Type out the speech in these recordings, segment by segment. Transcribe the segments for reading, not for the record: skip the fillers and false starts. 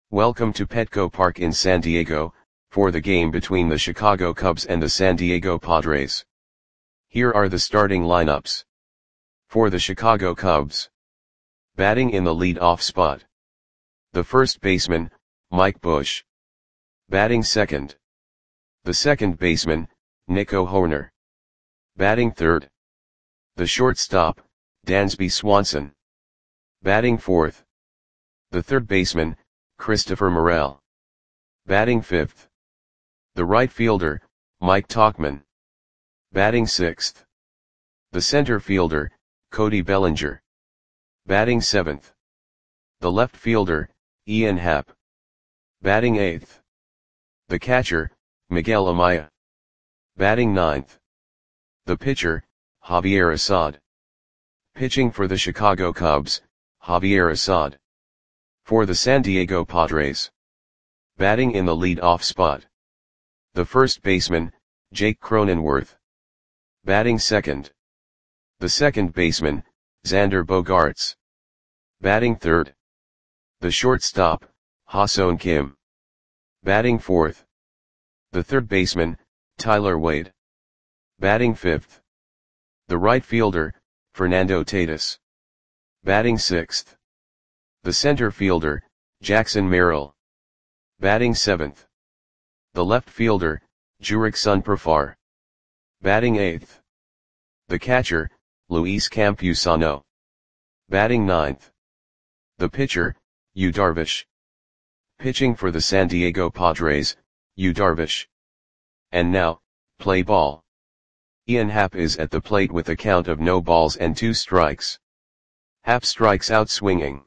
Welcome to Petco Park in San Diego, for the game between the Chicago Cubs and the San Diego Padres. Here are the starting lineups. For the Chicago Cubs. Batting in the lead-off spot. The first baseman, Mike Bush. Batting second. The second baseman, Nico Hoerner. Batting third. The shortstop, Dansby Swanson. Batting fourth. The third baseman, Christopher Morel. Batting fifth. The right fielder, Mike Tauchman. Batting sixth. The center fielder, Cody Bellinger. Batting seventh. The left fielder, Ian Happ. Batting eighth. The catcher, Miguel Amaya. Batting ninth. The pitcher, Javier Assad. Pitching for the Chicago Cubs, Javier Assad. For the San Diego Padres. Batting in the lead-off spot. The first baseman, Jake Cronenworth. Batting second. The second baseman, Xander Bogaerts. Batting third. The shortstop, Ha-Seong Kim. Batting fourth. The third baseman, Tyler Wade. Batting fifth. The right fielder, Fernando Tatis. Batting sixth. The center fielder, Jackson Merrill. Batting seventh. The left fielder, Jurickson Profar. Batting eighth. The catcher, Luis Campusano. Batting ninth. The pitcher, Yu Darvish. Pitching for the San Diego Padres, Yu Darvish. And now, play ball. Ian Happ is at the plate with a count of no balls and 2 strikes. Happ strikes out swinging.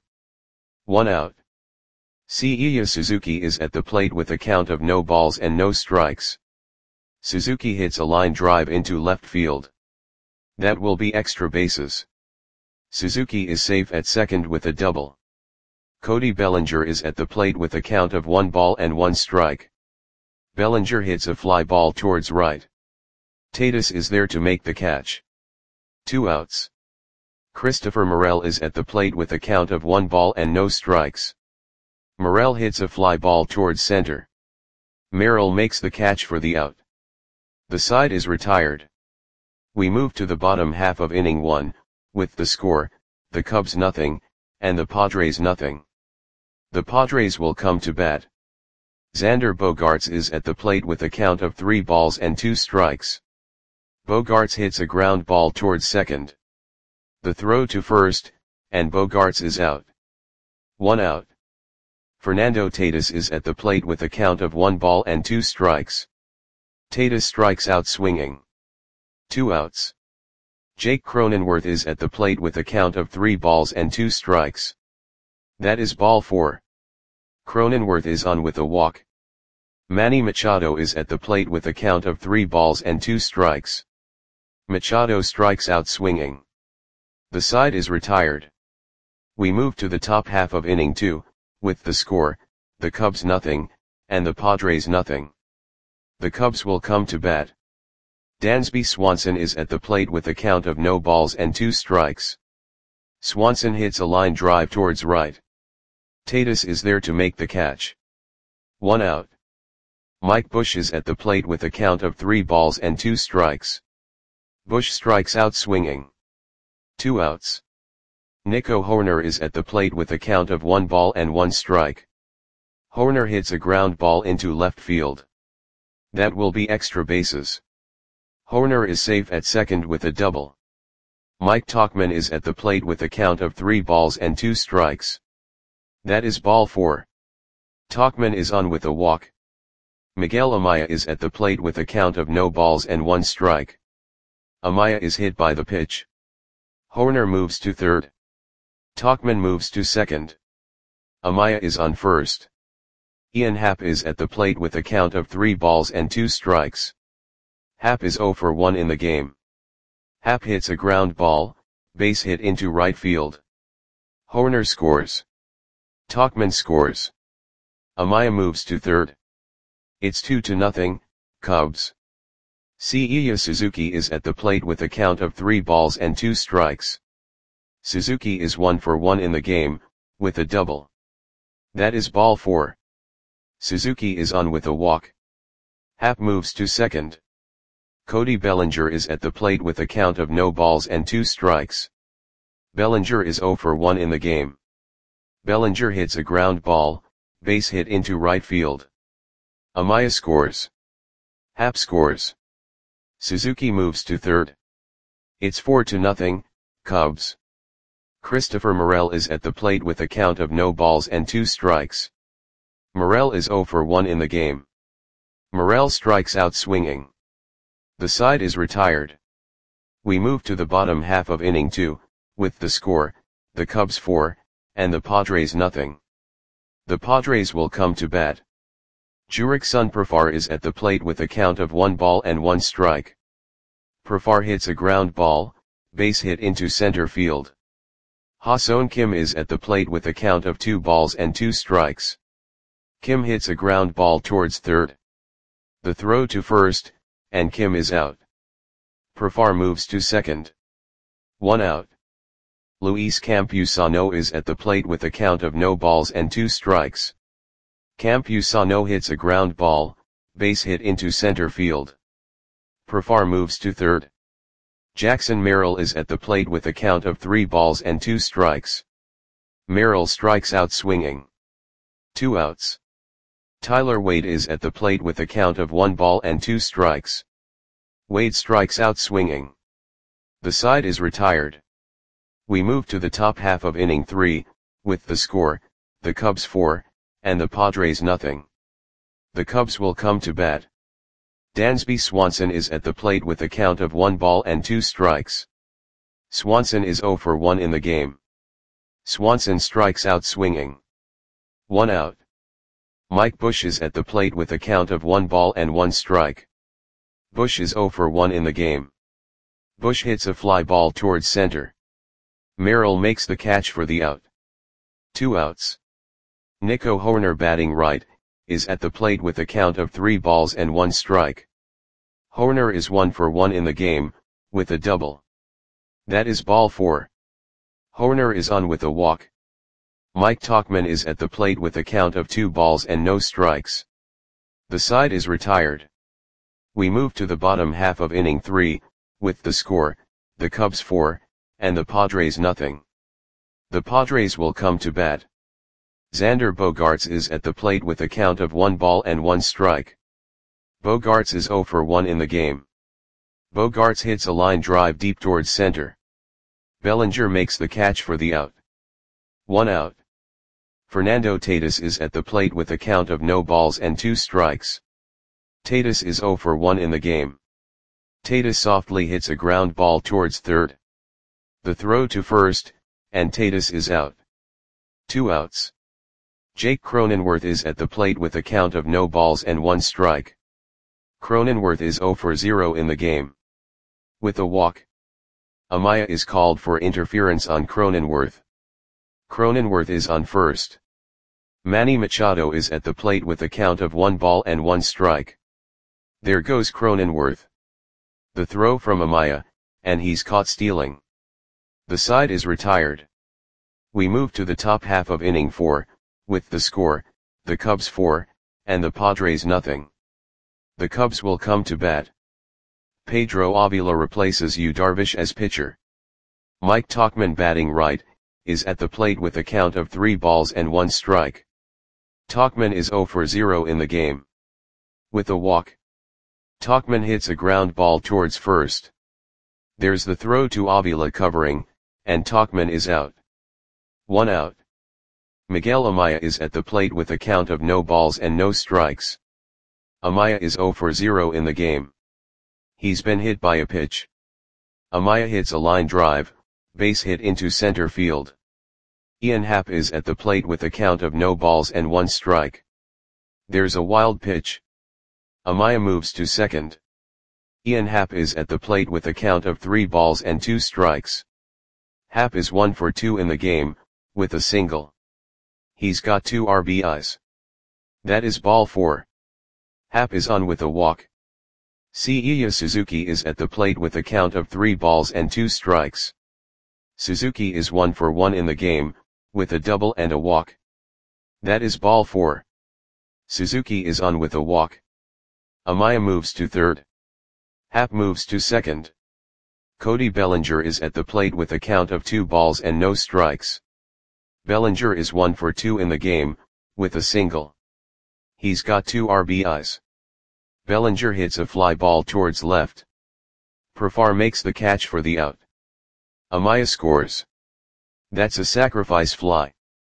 1 out. Seiya Suzuki is at the plate with a count of no balls and no strikes. Suzuki hits a line drive into left field. That will be extra bases. Suzuki is safe at second with a double. Cody Bellinger is at the plate with a count of 1 ball and 1 strike. Bellinger hits a fly ball towards right. Tatis is there to make the catch. 2 outs. Christopher Morel is at the plate with a count of 1 ball and no strikes. Morel hits a fly ball towards center. Merrill makes the catch for the out. The side is retired. We move to the bottom half of inning 1, with the score, the Cubs nothing, and the Padres nothing. The Padres will come to bat. Xander Bogaerts is at the plate with a count of 3 balls and 2 strikes. Bogaerts hits a ground ball towards second. The throw to first, and Bogaerts is out. 1 out. Fernando Tatis is at the plate with a count of 1 ball and 2 strikes. Tatis strikes out swinging. 2 outs. Jake Cronenworth is at the plate with a count of 3 balls and 2 strikes. That is ball 4. Cronenworth is on with a walk. Manny Machado is at the plate with a count of 3 balls and 2 strikes. Machado strikes out swinging. The side is retired. We move to the top half of inning 2, with the score, the Cubs nothing, and the Padres nothing. The Cubs will come to bat. Dansby Swanson is at the plate with a count of no balls and 2 strikes. Swanson hits a line drive towards right. Tatis is there to make the catch. 1 out. Mike Bush is at the plate with a count of 3 balls and 2 strikes. Bush strikes out swinging. 2 outs. Nico Hoerner is at the plate with a count of 1 ball and 1 strike. Hoerner hits a ground ball into left field. That will be extra bases. Hoerner is safe at second with a double. Mike Tauchman is at the plate with a count of 3 balls and 2 strikes. That is ball 4. Tauchman is on with a walk. Miguel Amaya is at the plate with a count of no balls and 1 strike. Amaya is hit by the pitch. Hoerner moves to third. Tauchman moves to second. Amaya is on first. Ian Happ is at the plate with a count of 3 balls and 2 strikes. Happ is 0 for 1 in the game. Happ hits a ground ball, base hit into right field. Hoerner scores. Tauchman scores. Amaya moves to third. It's 2-0, Cubs. Seiya Suzuki is at the plate with a count of 3 balls and 2 strikes. Suzuki is 1 for 1 in the game, with a double. That is ball 4. Suzuki is on with a walk. Happ moves to second. Cody Bellinger is at the plate with a count of no balls and 2 strikes. Bellinger is 0 for 1 in the game. Bellinger hits a ground ball, base hit into right field. Amaya scores. Happ scores. Suzuki moves to third. It's 4-0, Cubs. Christopher Morel is at the plate with a count of no balls and 2 strikes. Morel is 0 for 1 in the game. Morel strikes out swinging. The side is retired. We move to the bottom half of inning 2, with the score, the Cubs 4, and the Padres nothing. The Padres will come to bat. Jurickson Profar is at the plate with a count of 1 ball and 1 strike. Profar hits a ground ball, base hit into center field. Ha-Seong Kim is at the plate with a count of 2 balls and 2 strikes. Kim hits a ground ball towards third. The throw to first, and Kim is out. Profar moves to second. 1 out. Luis Campusano is at the plate with a count of no balls and 2 strikes. Campusano hits a ground ball, base hit into center field. Profar moves to third. Jackson Merrill is at the plate with a count of 3 balls and 2 strikes. Merrill strikes out swinging. 2 outs. Tyler Wade is at the plate with a count of 1 ball and 2 strikes. Wade strikes out swinging. The side is retired. We move to the top half of inning 3, with the score, the Cubs 4, and the Padres nothing. The Cubs will come to bat. Dansby Swanson is at the plate with a count of 1 ball and 2 strikes. Swanson is 0 for 1 in the game. Swanson strikes out swinging. 1 out. Mike Bush is at the plate with a count of 1 ball and 1 strike. Bush is 0 for 1 in the game. Bush hits a fly ball towards center. Merrill makes the catch for the out. 2 outs. Nico Hoerner, batting right, is at the plate with a count of 3 balls and 1 strike. Hoerner is 1 for 1 in the game, with a double. That is ball 4. Hoerner is on with a walk. Mike Tauchman is at the plate with a count of 2 balls and no strikes. The side is retired. We move to the bottom half of inning 3, with the score, the Cubs 4, and the Padres nothing. The Padres will come to bat. Xander Bogaerts is at the plate with a count of 1 ball and 1 strike. Bogaerts is 0 for 1 in the game. Bogaerts hits a line drive deep towards center. Bellinger makes the catch for the out. 1 out. Fernando Tatis is at the plate with a count of no balls and 2 strikes. Tatis is 0 for 1 in the game. Tatis softly hits a ground ball towards third. The throw to first, and Tatis is out. 2 outs. Jake Cronenworth is at the plate with a count of no balls and 1 strike. Cronenworth is 0 for 0 in the game. With a walk. Amaya is called for interference on Cronenworth. Cronenworth is on first. Manny Machado is at the plate with a count of 1 ball and 1 strike. There goes Cronenworth. The throw from Amaya, and he's caught stealing. The side is retired. We move to the top half of inning 4, with the score, the Cubs 4, and the Padres nothing. The Cubs will come to bat. Pedro Avila replaces Yu Darvish as pitcher. Mike Tauchman, batting right, is at the plate with a count of 3 balls and 1 strike. Tauchman is 0 for 0 in the game. With a walk. Tauchman hits a ground ball towards first. There's the throw to Avila covering, and Tauchman is out. 1 out. Miguel Amaya is at the plate with a count of no balls and no strikes. Amaya is 0 for 0 in the game. He's been hit by a pitch. Amaya hits a line drive, base hit into center field. Ian Happ is at the plate with a count of no balls and 1 strike. There's a wild pitch. Amaya moves to second. Ian Happ is at the plate with a count of 3 balls and 2 strikes. Happ is 1 for 2 in the game, with a single. He's got 2 RBIs. That is ball 4. Happ is on with a walk. Seiya Suzuki is at the plate with a count of 3 balls and 2 strikes. Suzuki is 1 for 1 in the game, with a double and a walk. That is ball 4. Suzuki is on with a walk. Amaya moves to third. Happ moves to second. Cody Bellinger is at the plate with a count of 2 balls and no strikes. Bellinger is 1 for 2 in the game, with a single. He's got 2 RBIs. Bellinger hits a fly ball towards left. Profar makes the catch for the out. Amaya scores. That's a sacrifice fly.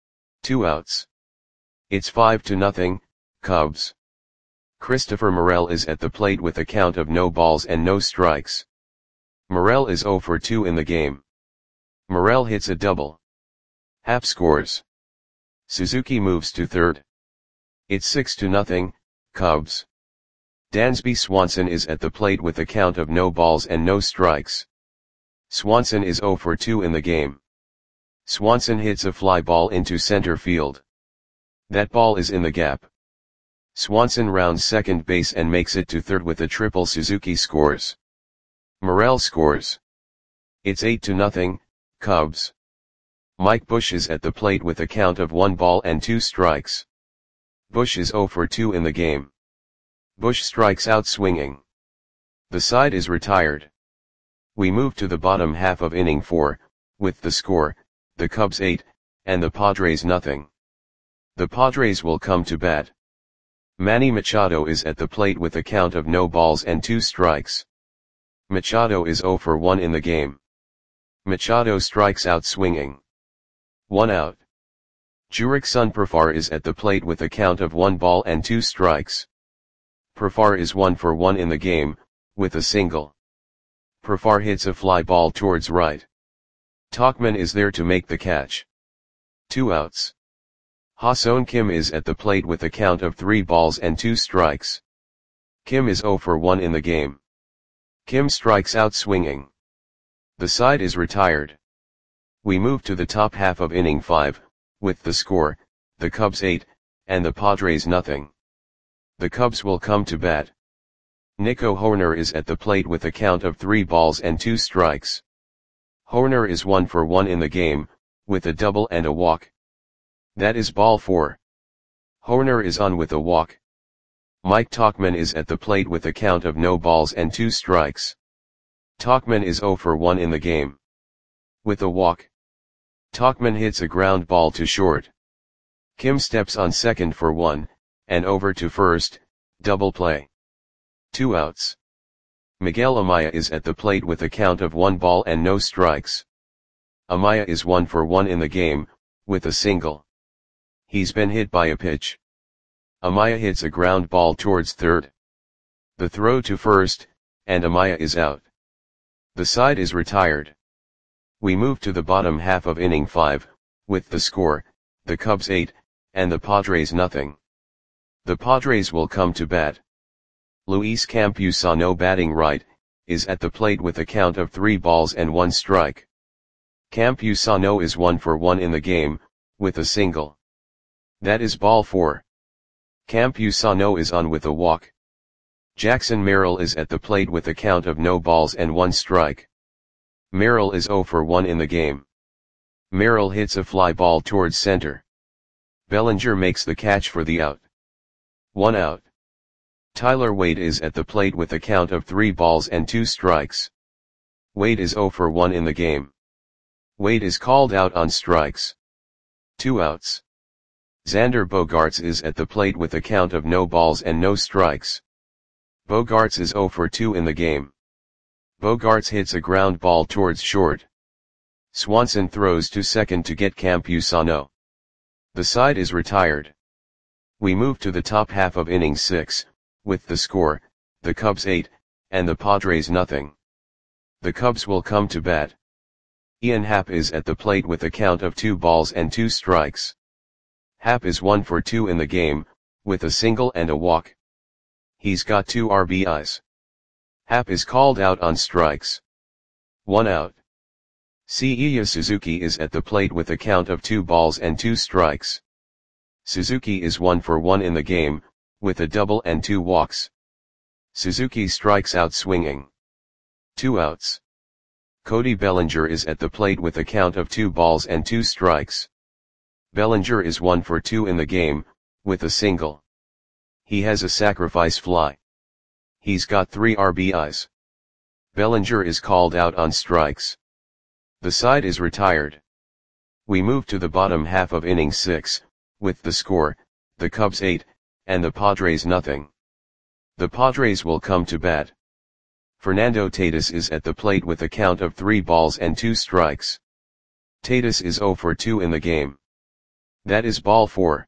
2 outs. It's 5-0, Cubs. Christopher Morel is at the plate with a count of no balls and no strikes. Morel is 0 for 2 in the game. Morel hits a double. Happ scores. Suzuki moves to third. It's 6-0, Cubs. Dansby Swanson is at the plate with a count of no balls and no strikes. Swanson is 0 for 2 in the game. Swanson hits a fly ball into center field. That ball is in the gap. Swanson rounds second base and makes it to third with a triple. Suzuki scores. Morel scores. It's 8-0, Cubs. Mike Bush is at the plate with a count of 1 ball and 2 strikes. Bush is 0 for 2 in the game. Bush strikes out swinging. The side is retired. We move to the bottom half of inning 4, with the score, the Cubs 8, and the Padres 0. The Padres will come to bat. Manny Machado is at the plate with a count of no balls and 2 strikes. Machado is 0 for 1 in the game. Machado strikes out swinging. 1 out. Jurickson Profar is at the plate with a count of 1 ball and 2 strikes. Profar is 1 for 1 in the game, with a single. Profar hits a fly ball towards right. Tauchman is there to make the catch. 2 outs. Ha-Seong Kim is at the plate with a count of 3 balls and 2 strikes. Kim is 0 for 1 in the game. Kim strikes out swinging. The side is retired. We move to the top half of inning 5, with the score, the Cubs 8, and the Padres 0. The Cubs will come to bat. Nico Hoerner is at the plate with a count of 3 balls and 2 strikes. Hoerner is 1 for 1 in the game, with a double and a walk. That is ball 4. Hoerner is on with a walk. Mike Tauchman is at the plate with a count of no balls and 2 strikes. Tauchman is 0 for 1 in the game. With a walk. Tauchman hits a ground ball to short. Kim steps on second for 1, and over to first, double play. 2 outs. Miguel Amaya is at the plate with a count of 1 ball and no strikes. Amaya is 1 for 1 in the game, with a single. He's been hit by a pitch. Amaya hits a ground ball towards third. The throw to first, and Amaya is out. The side is retired. We move to the bottom half of inning 5, with the score, the Cubs 8, and the Padres 0. The Padres will come to bat. Luis Campusano, batting right, is at the plate with a count of 3 balls and 1 strike. Campusano is 1 for 1 in the game, with a single. That is ball 4. Campusano is on with a walk. Jackson Merrill is at the plate with a count of no balls and 1 strike. Merrill is 0 for 1 in the game. Merrill hits a fly ball towards center. Bellinger makes the catch for the out. 1 out. Tyler Wade is at the plate with a count of 3 balls and 2 strikes. Wade is 0 for 1 in the game. Wade is called out on strikes. 2 outs. Xander Bogaerts is at the plate with a count of no balls and no strikes. Bogaerts is 0 for 2 in the game. Bogaerts hits a ground ball towards short. Swanson throws to second to get Campusano. The side is retired. We move to the top half of inning 6, with the score, the Cubs 8, and the Padres 0. The Cubs will come to bat. Ian Happ is at the plate with a count of 2 balls and 2 strikes. Happ is 1 for 2 in the game, with a single and a walk. He's got 2 RBIs. Happ is called out on strikes. 1 out. Seiya Suzuki is at the plate with a count of 2 balls and 2 strikes. Suzuki is 1 for 1 in the game, with a double and 2 walks. Suzuki strikes out swinging. 2 outs. Cody Bellinger is at the plate with a count of 2 balls and 2 strikes. Bellinger is 1 for 2 in the game, with a single. He has a sacrifice fly. He's got 3 RBIs. Bellinger is called out on strikes. The side is retired. We move to the bottom half of inning 6, with the score, the Cubs 8, and the Padres nothing. The Padres will come to bat. Fernando Tatis is at the plate with a count of 3 balls and 2 strikes. Tatis is 0 for 2 in the game. That is ball 4.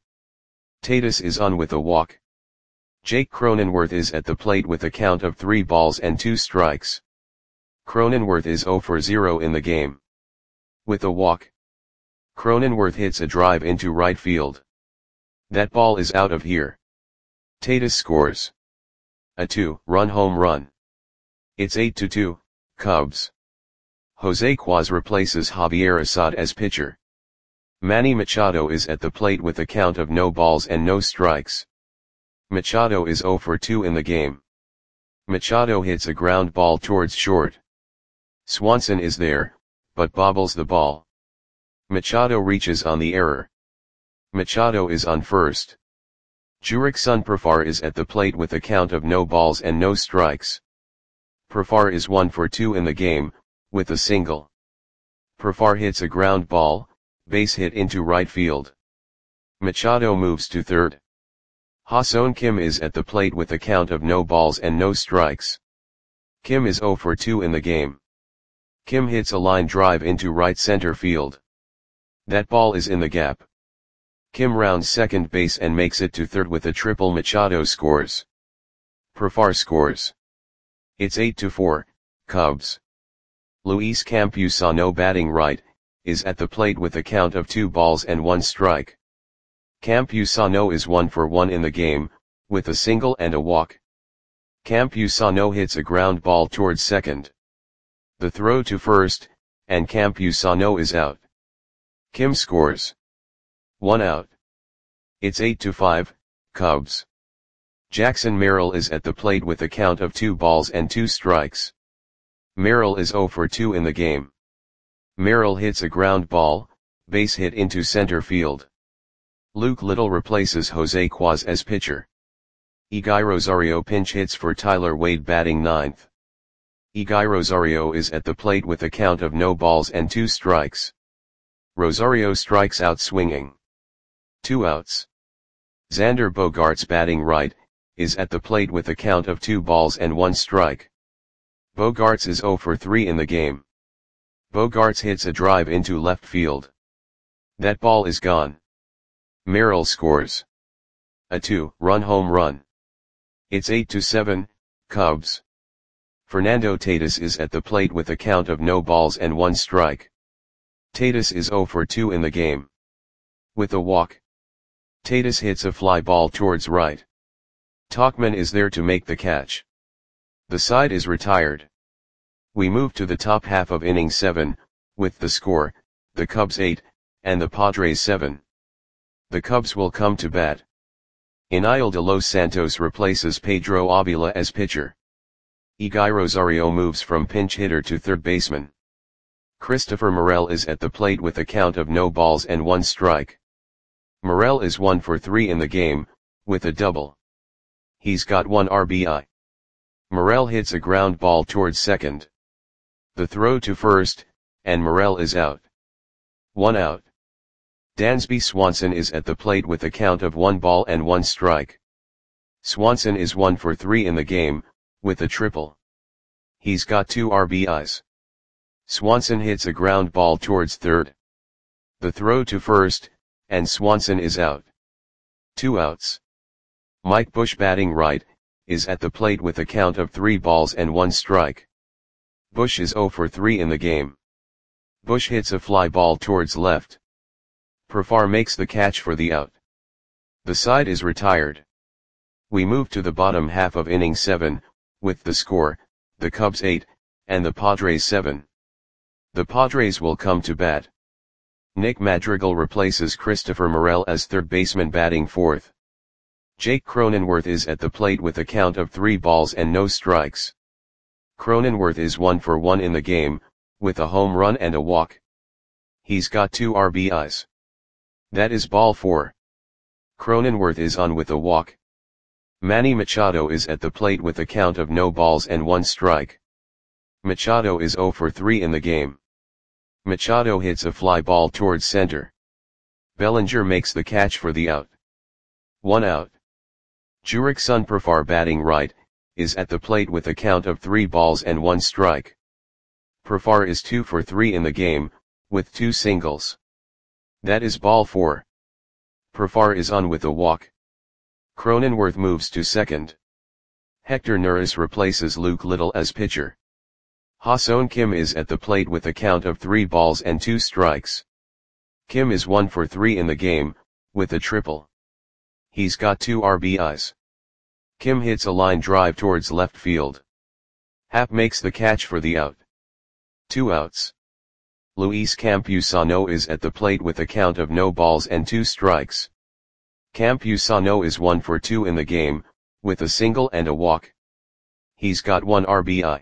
Tatis is on with a walk. Jake Cronenworth is at the plate with a count of 3 balls and 2 strikes. Cronenworth is 0 for 0 in the game. With a walk. Cronenworth hits a drive into right field. That ball is out of here. Tatis scores a 2-run home run. It's 8-2, Cubs. Jose Quaz replaces Javier Assad as pitcher. Manny Machado is at the plate with a count of no balls and no strikes. Machado is 0 for 2 in the game. Machado hits a ground ball towards short. Swanson is there, but bobbles the ball. Machado reaches on the error. Machado is on first. Jurickson Profar is at the plate with a count of no balls and no strikes. Profar is 1 for 2 in the game, with a single. Profar hits a ground ball, base hit into right field. Machado moves to third. Ha-Seong Kim is at the plate with a count of no balls and no strikes. Kim is 0 for 2 in the game. Kim hits a line drive into right center field. That ball is in the gap. Kim rounds second base and makes it to third with a triple. Machado scores. Profar scores. It's 8-4, Cubs. Luis Campusano, batting right, is at the plate with a count of 2 balls and 1 strike. Campusano is 1 for 1 in the game, with a single and a walk. Campusano hits a ground ball towards second. The throw to first, and Campusano is out. Kim scores. 1 out. It's 8-5, Cubs. Jackson Merrill is at the plate with a count of 2 balls and 2 strikes. Merrill is 0 for 2 in the game. Merrill hits a ground ball, base hit into center field. Luke Little replaces Jose Quaz as pitcher. Iggy Rosario pinch hits for Tyler Wade, batting ninth. Iggy Rosario is at the plate with a count of no balls and 2 strikes. Rosario strikes out swinging. 2 outs. Xander Bogaerts, batting right, is at the plate with a count of 2 balls and 1 strike. Bogaerts is 0 for 3 in the game. Bogaerts hits a drive into left field. That ball is gone. Merrill scores a 2-run home run. It's 8-7, Cubs. Fernando Tatis is at the plate with a count of no balls and 1 strike. Tatis is 0 for 2 in the game. With a walk. Tatis hits a fly ball towards right. Tauchman is there to make the catch. The side is retired. We move to the top half of inning 7, with the score, the Cubs 8, and the Padres 7. The Cubs will come to bat. Iniel de los Santos replaces Pedro Avila as pitcher. Iggy Rosario moves from pinch hitter to third baseman. Christopher Morel is at the plate with a count of no balls and 1 strike. Morel is 1 for 3 in the game, with a double. He's got 1 RBI. Morel hits a ground ball towards second. The throw to first, and Morel is out. 1 out. Dansby Swanson is at the plate with a count of 1 ball and 1 strike. Swanson is 1 for 3 in the game, with a triple. He's got 2 RBIs. Swanson hits a ground ball towards third. The throw to first, and Swanson is out. 2 outs. Mike Bush, batting right, is at the plate with a count of 3 balls and 1 strike. Bush is 0 for 3 in the game. Bush hits a fly ball towards left. Profar makes the catch for the out. The side is retired. We move to the bottom half of inning 7, with the score, the Cubs 8, and the Padres 7. The Padres will come to bat. Nick Madrigal replaces Christopher Morel as third baseman, batting fourth. Jake Cronenworth is at the plate with a count of 3 balls and no strikes. Cronenworth is 1 for 1 in the game, with a home run and a walk. He's got 2 RBIs. That is ball 4. Cronenworth is on with a walk. Manny Machado is at the plate with a count of no balls and 1 strike. Machado is 0 for 3 in the game. Machado hits a fly ball towards center. Bellinger makes the catch for the out. 1 out. Jurickson Profar batting right, is at the plate with a count of 3 balls and 1 strike. Profar is 2 for 3 in the game, with 2 singles. That is ball 4. Profar is on with a walk. Cronenworth moves to second. Hector Neris replaces Luke Little as pitcher. Ha-Seong Kim is at the plate with a count of 3 balls and 2 strikes. Kim is 1 for 3 in the game, with a triple. He's got 2 RBIs. Kim hits a line drive towards left field. Happ makes the catch for the out. 2 outs. Luis Campusano is at the plate with a count of no balls and 2 strikes. Campusano is 1 for 2 in the game, with a single and a walk. He's got 1 RBI.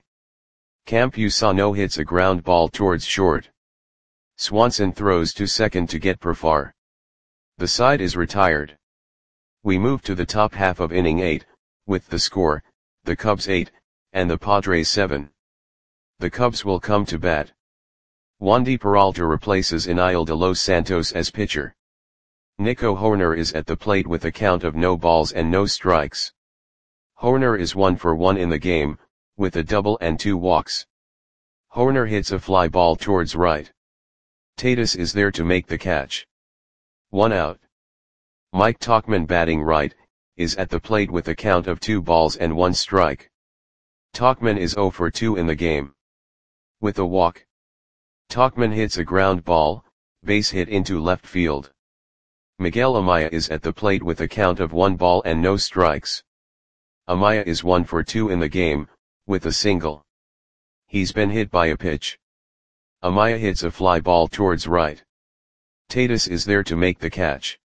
Campusano hits a ground ball towards short. Swanson throws to second to get Profar. The side is retired. We move to the top half of inning 8, with the score, the Cubs 8, and the Padres 7. The Cubs will come to bat. Wandy Peralta replaces Eniel de Los Santos as pitcher. Nico Hoerner is at the plate with a count of no balls and no strikes. Hoerner is 1 for 1 in the game, with a double and 2 walks. Hoerner hits a fly ball towards right. Tatis is there to make the catch. 1 out. Mike Tauchman batting right, is at the plate with a count of 2 balls and 1 strike. Tauchman is 0 for 2 in the game. With a walk. Tauchman hits a ground ball, base hit into left field. Miguel Amaya is at the plate with a count of 1 ball and no strikes. Amaya is 1 for 2 in the game, with a single. He's been hit by a pitch. Amaya hits a fly ball towards right. Tatis is there to make the catch.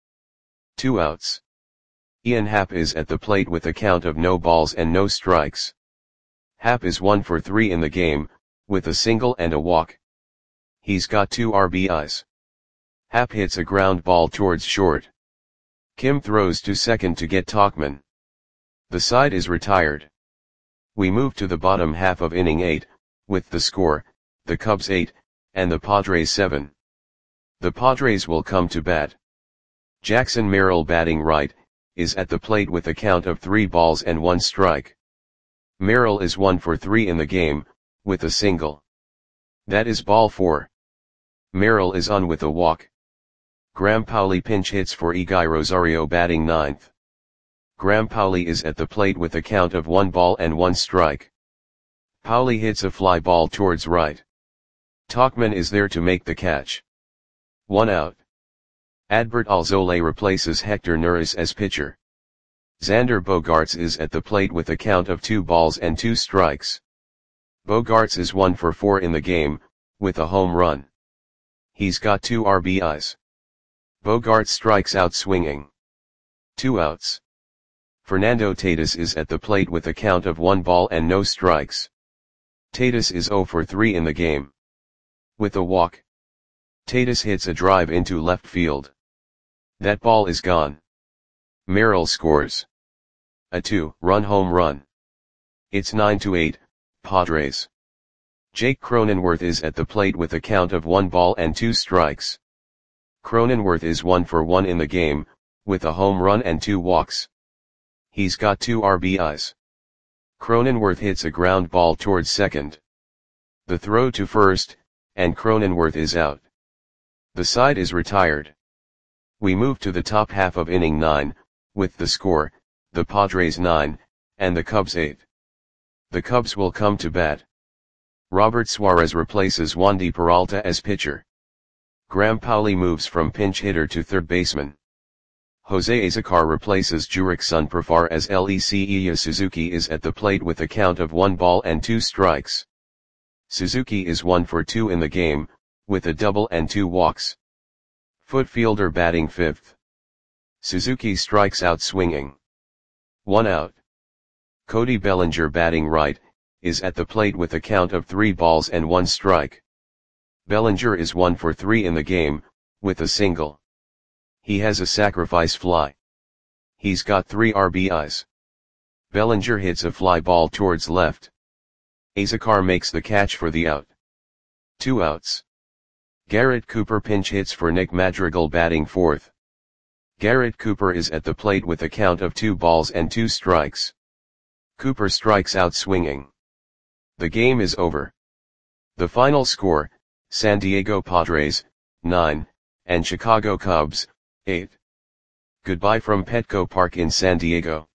2 outs. Ian Happ is at the plate with a count of no balls and no strikes. Happ is 1 for 3 in the game, with a single and a walk. He's got 2 RBIs. Happ hits a ground ball towards short. Kim throws to second to get Tauchman. The side is retired. We move to the bottom half of inning 8, with the score, the Cubs 8, and the Padres 7. The Padres will come to bat. Jackson Merrill batting right, is at the plate with a count of 3 balls and 1 strike. Merrill is 1 for 3 in the game, with a single. That is ball 4. Merrill is on with a walk. Graham Pauley pinch hits for Iggy Rosario batting ninth. Graham Pauley is at the plate with a count of 1 ball and 1 strike. Pauley hits a fly ball towards right. Tauchman is there to make the catch. 1 out. Adbert Alzolay replaces Hector Neris as pitcher. Xander Bogaerts is at the plate with a count of 2 balls and 2 strikes. Bogaerts is 1 for 4 in the game, with a home run. He's got 2 RBIs. Bogaerts strikes out swinging. 2 outs. Fernando Tatis is at the plate with a count of 1 ball and no strikes. Tatis is 0 for 3 in the game. With a walk. Tatis hits a drive into left field. That ball is gone. Merrill scores a 2-run home run. It's 9-8, Padres. Jake Cronenworth is at the plate with a count of 1 ball and 2 strikes. Cronenworth is 1 for 1 in the game, with a home run and 2 walks. He's got 2 RBIs. Cronenworth hits a ground ball towards second. The throw to first, and Cronenworth is out. The side is retired. We move to the top half of inning 9, with the score, the Padres 9, and the Cubs 8. The Cubs will come to bat. Robert Suarez replaces Wandy Peralta as pitcher. Graham Pauley moves from pinch hitter to third baseman. Jose Azocar replaces Jurickson Profar as Lecea Suzuki is at the plate with a count of 1 ball and 2 strikes. Suzuki is 1 for 2 in the game, with a double and 2 walks. Foot fielder batting fifth. Suzuki strikes out swinging. 1 out. Cody Bellinger batting right, is at the plate with a count of 3 balls and 1 strike. Bellinger is 1 for 3 in the game, with a single. He has a sacrifice fly. He's got 3 RBIs. Bellinger hits a fly ball towards left. Azekar makes the catch for the out. 2 outs. Garrett Cooper pinch hits for Nick Madrigal batting fourth. Garrett Cooper is at the plate with a count of 2 balls and 2 strikes. Cooper strikes out swinging. The game is over. The final score, San Diego Padres, 9, and Chicago Cubs, 8. Goodbye from Petco Park in San Diego.